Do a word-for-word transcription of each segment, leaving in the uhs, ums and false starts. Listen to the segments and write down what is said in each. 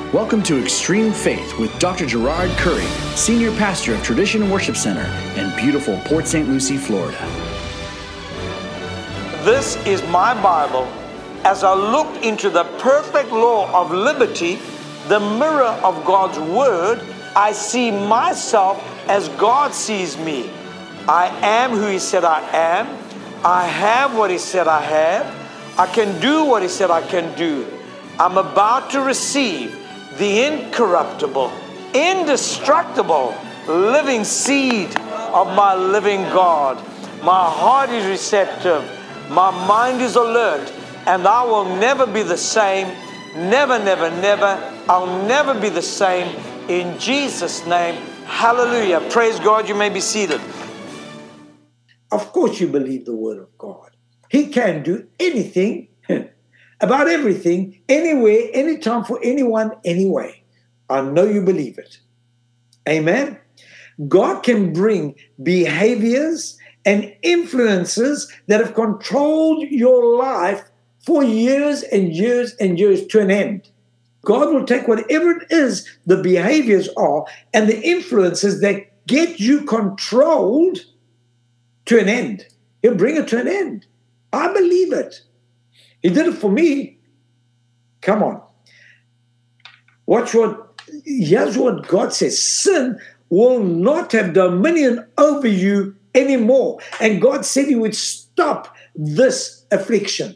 Welcome to Extreme Faith with Doctor Gerard Curry, Senior Pastor of Tradition Worship Center in beautiful Port Saint Lucie, Florida. This is my Bible. As I look into the perfect law of liberty, the mirror of God's Word, I see myself as God sees me. I am who He said I am. I have what He said I have. I can do what He said I can do. I'm about to receive the incorruptible, indestructible, living seed of my living God. My heart is receptive. My mind is alert. And I will never be the same. Never, never, never. I'll never be the same. In Jesus' name, hallelujah. Praise God. You may be seated. Of course you believe the Word of God. He can do anything about everything, anywhere, anytime, for anyone, anyway. I know you believe it. Amen? God can bring behaviors and influences that have controlled your life for years and years and years to an end. God will take whatever it is the behaviors are and the influences that get you controlled to an end. He'll bring it to an end. I believe it. He did it for me. Come on. Watch what, here's what God says. Sin will not have dominion over you anymore. And God said He would stop this affliction.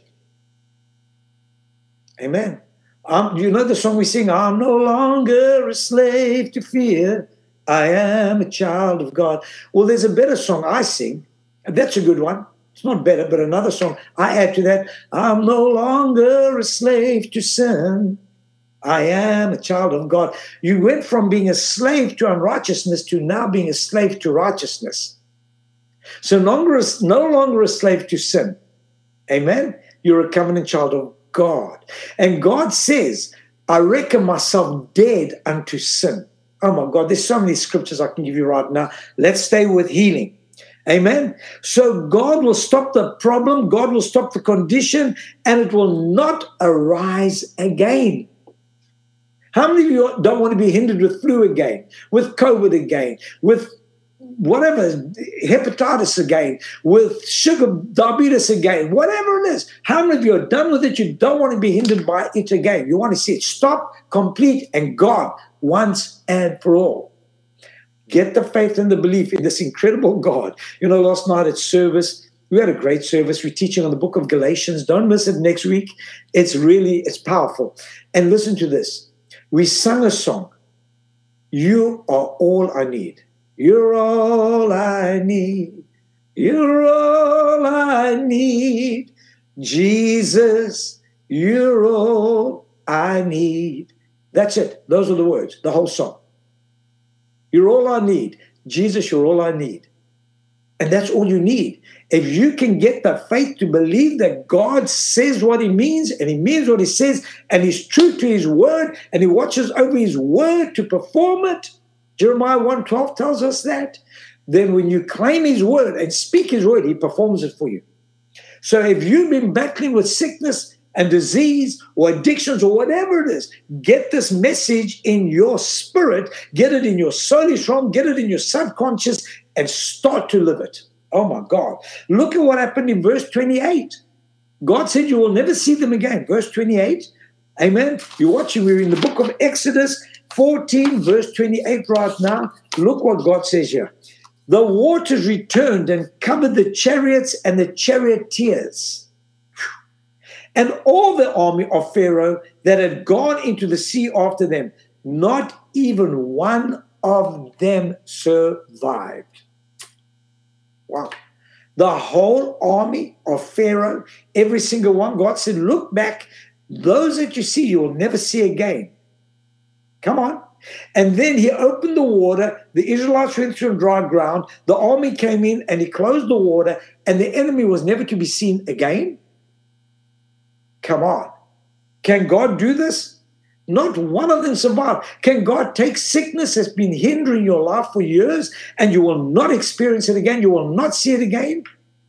Amen. Um, you know the song we sing, I'm no longer a slave to fear. I am a child of God. Well, there's a better song I sing. And that's a good one. It's not better, but another song I add to that. I'm no longer a slave to sin. I am a child of God. You went from being a slave to unrighteousness to now being a slave to righteousness. So no longer, no longer a slave to sin. Amen? You're a covenant child of God. And God says, I reckon myself dead unto sin. Oh my God, there's so many scriptures I can give you right now. Let's stay with healing. Amen. So God will stop the problem, God will stop the condition, and it will not arise again. How many of you don't want to be hindered with flu again, with COVID again, with whatever, hepatitis again, with sugar, diabetes again, whatever it is? How many of you are done with it? You don't want to be hindered by it again. You want to see it stop, complete, and gone once and for all. Get the faith and the belief in this incredible God. You know, last night at service, we had a great service. We're teaching on the book of Galatians. Don't miss it next week. It's really, it's powerful. And listen to this. We sang a song. You are all I need. You're all I need. You're all I need. Jesus, you're all I need. That's it. Those are the words, the whole song. You're all I need. Jesus, you're all I need. And that's all you need. If you can get the faith to believe that God says what He means, and He means what He says, and He's true to His word, and He watches over His word to perform it, Jeremiah one twelve tells us that, then when you claim His word and speak His word, He performs it for you. So if you've been battling with sickness and disease or addictions or whatever it is, get this message in your spirit, get it in your soulish realm, get it in your subconscious, and start to live it. Oh my God. Look at what happened in verse twenty-eight. God said you will never see them again. Verse twenty-eight. Amen. You're watching, we're in the book of Exodus fourteen, verse twenty-eight right now. Look what God says here. The waters returned and covered the chariots and the charioteers, and all the army of Pharaoh that had gone into the sea after them. Not even one of them survived. Wow. The whole army of Pharaoh, every single one, God said, look back, those that you see, you will never see again. Come on. And then He opened the water, the Israelites went through dry ground, the army came in and He closed the water, and the enemy was never to be seen again. Come on. Can God do this? Not one of them survived. Can God take sickness that's been hindering your life for years and you will not experience it again? You will not see it again?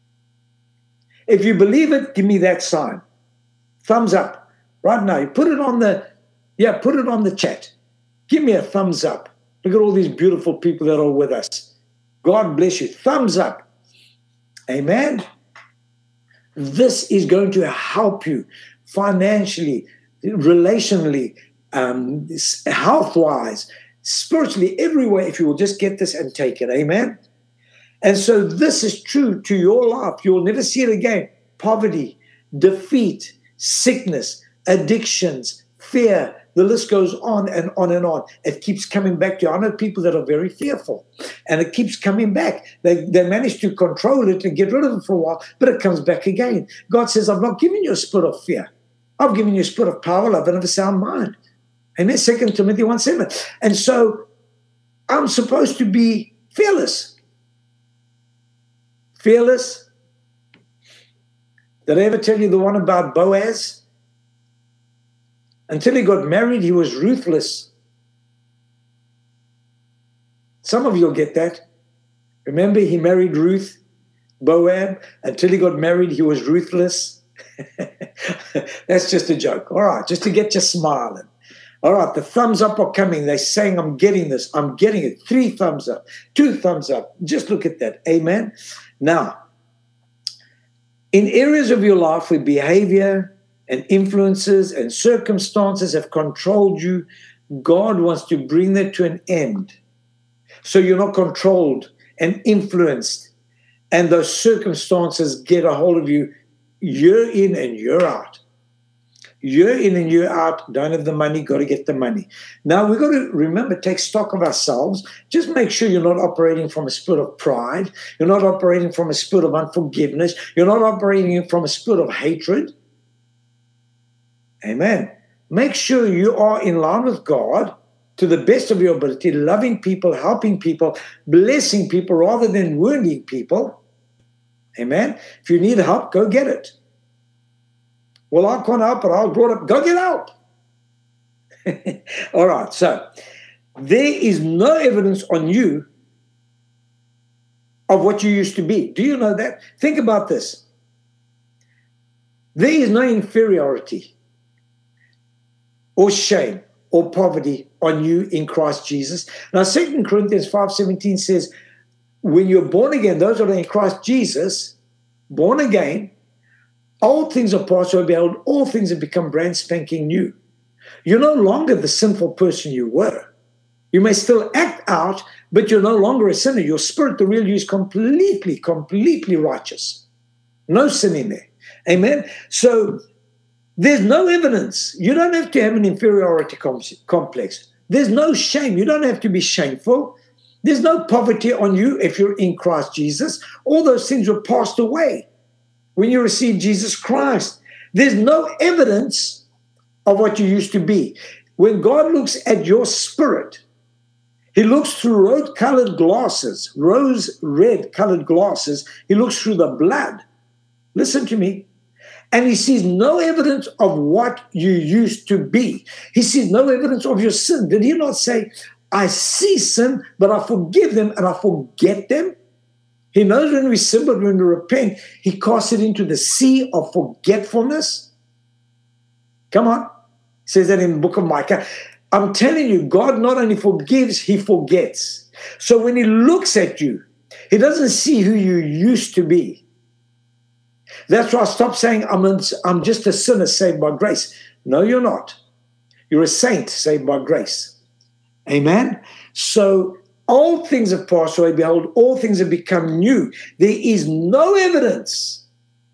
If you believe it, give me that sign. Thumbs up right now. You put it on the, Yeah, put it on the chat. Give me a thumbs up. Look at all these beautiful people that are with us. God bless you. Thumbs up. Amen. This is going to help you financially, relationally, um, health-wise, spiritually, everywhere, if you will just get this and take it. Amen. And so this is true to your life. You will never see it again. Poverty, defeat, sickness, addictions, fear. The list goes on and on and on. It keeps coming back to you. I know people that are very fearful, and it keeps coming back. They, they manage to control it and get rid of it for a while, but it comes back again. God says, I've not given you a spirit of fear. I've given you a spirit of power, love, and of a sound mind. Amen. Second Timothy one seven. And so I'm supposed to be fearless. Fearless. Did I ever tell you the one about Boaz? Until he got married, he was ruthless. Some of you will get that. Remember, he married Ruth, Boaz. Until he got married, he was ruthless. That's just a joke. All right, just to get you smiling. All right, the thumbs up are coming. They're saying, I'm getting this. I'm getting it. Three thumbs up, two thumbs up. Just look at that. Amen. Now, in areas of your life where behavior and influences and circumstances have controlled you, God wants to bring that to an end. So you're not controlled and influenced, and those circumstances get a hold of you year in and year out. Year in and year out, don't have the money, got to get the money. Now, we've got to remember, take stock of ourselves. Just make sure you're not operating from a spirit of pride. You're not operating from a spirit of unforgiveness. You're not operating from a spirit of hatred. Amen. Make sure you are in line with God to the best of your ability, loving people, helping people, blessing people rather than wounding people. Amen. If you need help, go get it. Well, I can't help it. I was brought up. Go get help. All right. So there is no evidence on you of what you used to be. Do you know that? Think about this. There is no inferiority or shame or poverty on you in Christ Jesus. Now, Second Corinthians five seventeen says, when you're born again, those that are in Christ Jesus, born again, old things are passed away, behold, all things have become brand spanking new. You're no longer the sinful person you were. You may still act out, but you're no longer a sinner. Your spirit, the real you, is completely, completely righteous. No sin in there. Amen? So there's no evidence. You don't have to have an inferiority complex. There's no shame. You don't have to be shameful. There's no poverty on you if you're in Christ Jesus. All those things were passed away when you received Jesus Christ. There's no evidence of what you used to be. When God looks at your spirit, he looks through rose-colored glasses, rose-red-colored glasses. He looks through the blood. Listen to me. And he sees no evidence of what you used to be. He sees no evidence of your sin. Did he not say, I see sin, but I forgive them and I forget them? He knows when we sin, but when we repent, he casts it into the sea of forgetfulness. Come on. He says that in the book of Micah. I'm telling you, God not only forgives, he forgets. So when he looks at you, he doesn't see who you used to be. That's why I stopped saying I'm, a, I'm just a sinner saved by grace. No, you're not. You're a saint saved by grace. Amen? So all things have passed away. Behold, all things have become new. There is no evidence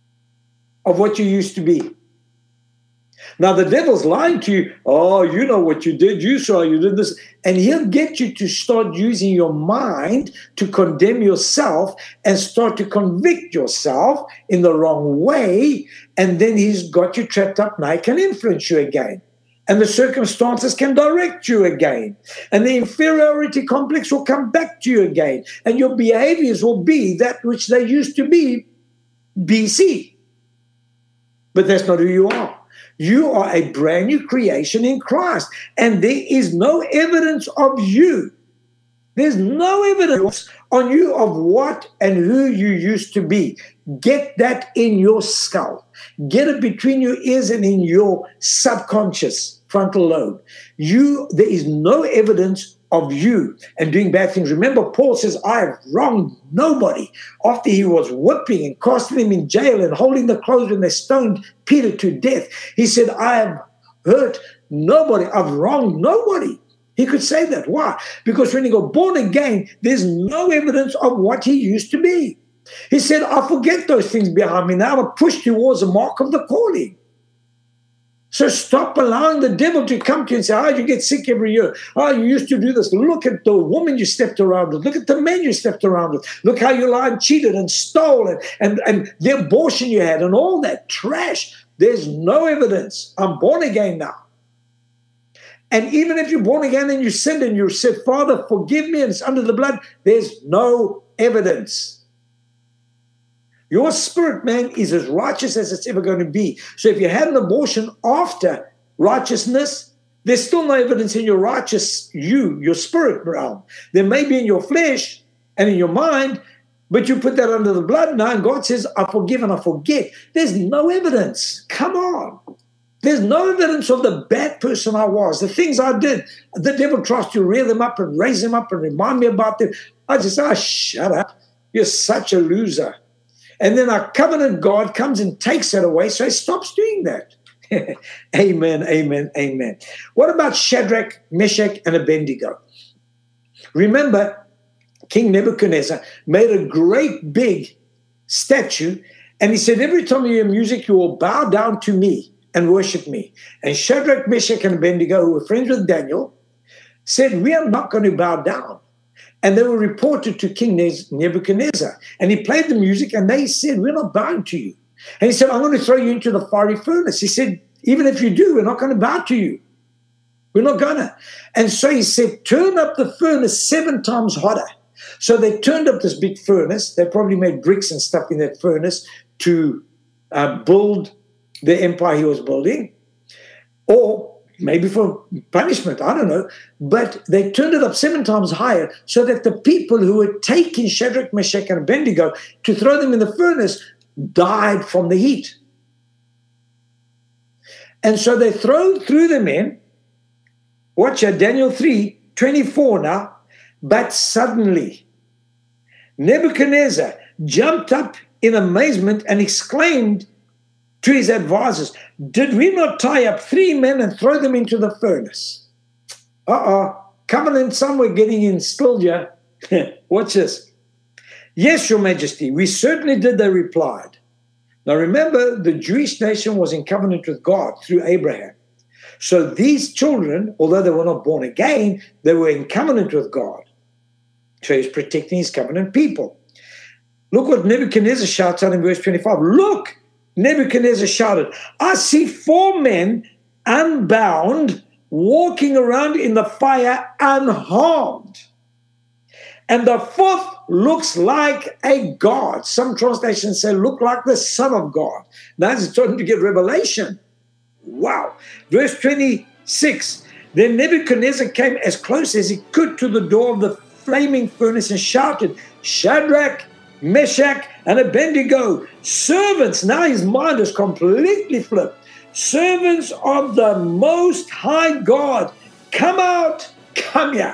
of what you used to be. Now, the devil's lying to you. Oh, you know what you did. You saw you did this. And he'll get you to start using your mind to condemn yourself and start to convict yourself in the wrong way. And then he's got you trapped up now. He can influence you again. And the circumstances can direct you again. And the inferiority complex will come back to you again. And your behaviors will be that which they used to be, B C. But that's not who you are. You are a brand new creation in Christ. And there is no evidence of you. There's no evidence on you of what and who you used to be. Get that in your skull. Get it between your ears and in your subconscious. frontal lobe. You, there is no evidence of you and doing bad things. Remember, Paul says, I have wronged nobody. After he was whipping and casting him in jail and holding the clothes when they stoned Peter to death, he said, I have hurt nobody. I've wronged nobody. He could say that. Why? Because when he got born again, there's no evidence of what he used to be. He said, I forget those things behind me. Now I'm pushed towards the mark of the calling. So stop allowing the devil to come to you and say, oh, you get sick every year. Oh, you used to do this. Look at the woman you slept around with. Look at the men you slept around with. Look how you lied and cheated and stole and, and, and the abortion you had and all that trash. There's no evidence. I'm born again now. And even if you're born again and you sinned and you said, Father, forgive me, and it's under the blood, there's no evidence. Your spirit, man, is as righteous as it's ever going to be. So if you had an abortion after righteousness, there's still no evidence in your righteous you, your spirit realm. There may be in your flesh and in your mind, but you put that under the blood now, and God says, I forgive and I forget. There's no evidence. Come on. There's no evidence of the bad person I was, the things I did. The devil tries to rear them up and raise them up and remind me about them. I just say, oh, shut up. You're such a loser. And then our covenant God comes and takes that away, so he stops doing that. Amen, amen, amen. What about Shadrach, Meshach, and Abednego? Remember, King Nebuchadnezzar made a great big statue, and he said, every time you hear music, you will bow down to me and worship me. And Shadrach, Meshach, and Abednego, who were friends with Daniel, said, we are not going to bow down. And they were reported to King Nebuchadnezzar. And he played the music, and they said, we're not bowing to you. And he said, I'm going to throw you into the fiery furnace. He said, even if you do, we're not going to bow to you. We're not going to. And so he said, turn up the furnace seven times hotter. So they turned up this big furnace. They probably made bricks and stuff in that furnace to uh, build the empire he was building. Or maybe for punishment, I don't know. But they turned it up seven times higher so that the people who were taking Shadrach, Meshach, and Abednego to throw them in the furnace died from the heat. And so they throw threw them in. Watch out, Daniel three twenty-four now. But suddenly, Nebuchadnezzar jumped up in amazement and exclaimed to his advisors, did we not tie up three men and throw them into the furnace? Uh-oh, covenant somewhere getting instilled here. Watch this. Yes, your majesty, we certainly did, they replied. Now remember, the Jewish nation was in covenant with God through Abraham. So these children, although they were not born again, they were in covenant with God. So he's protecting his covenant people. Look what Nebuchadnezzar shouts out in verse twenty-five. Look! Nebuchadnezzar shouted, I see four men unbound walking around in the fire unharmed. And the fourth looks like a god. Some translations say look like the Son of God. Now it's starting to get revelation. Wow. Verse twenty-six, then Nebuchadnezzar came as close as he could to the door of the flaming furnace and shouted, Shadrach, Meshach, and Abednego, servants. Now his mind is completely flipped. Servants of the Most High God, come out, come here.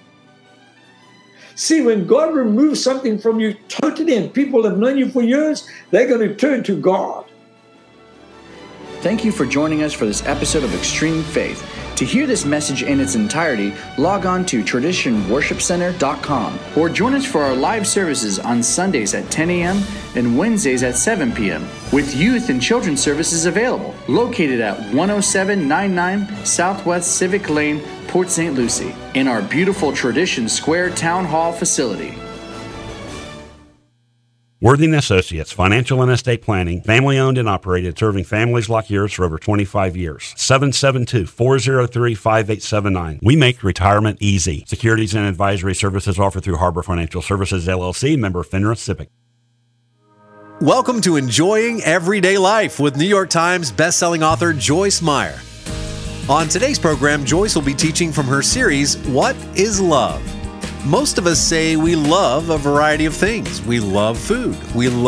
See, when God removes something from you totally, and people have known you for years, they're going to turn to God. Thank you for joining us for this episode of Extreme Faith. To hear this message in its entirety, log on to tradition worship center dot com or join us for our live services on Sundays at ten a.m. and Wednesdays at seven p.m. with youth and children's services available, located at one oh seven ninety-nine Southwest Civic Lane, Port Saint Lucie, in our beautiful Tradition Square Town Hall facility. Worthing Associates, financial and estate planning, family owned and operated, serving families like yours for over twenty-five years. seven seven two, four oh three, five eight seven nine. We make retirement easy. Securities and advisory services offered through Harbor Financial Services, L L C, member FINRA SIPC. Welcome to Enjoying Everyday Life with New York Times bestselling author Joyce Meyer. On today's program, Joyce will be teaching from her series, What is Love? Most of us say we love a variety of things. We love food. We love